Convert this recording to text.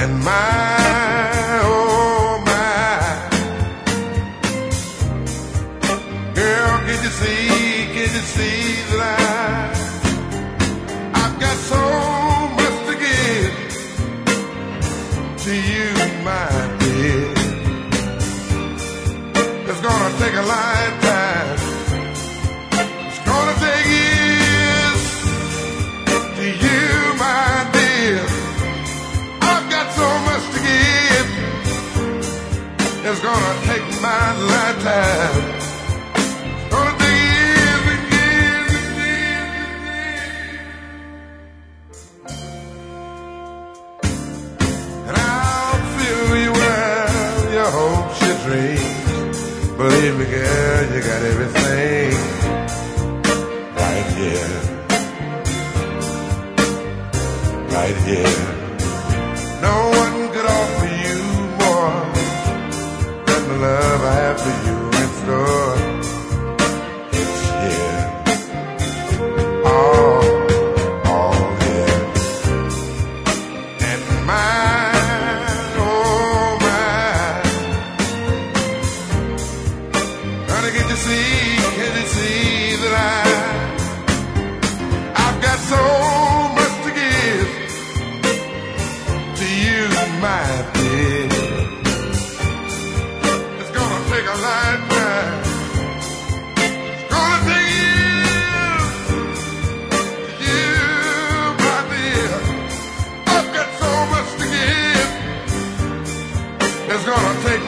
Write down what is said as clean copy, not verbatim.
And my, oh my, girl, can you see that I've got so much to give to you, my dear. It's gonna take a lifetime. It's gonna take years to you, my dear. I've got so much to give. It's gonna take my lifetime. It's gonna take years and years and years and years. And I'll fill you well, your hopes, your dreams. Believe me, girl, you got everything right here. Right here. No one could offer you more than the love I have for you in store. It's here. All here. And my, oh my, honey, can you see that I've got so much to give to you, my dear. It's gonna take a lifetime. It's gonna take years to you, my dear. I've got so much to give. It's gonna take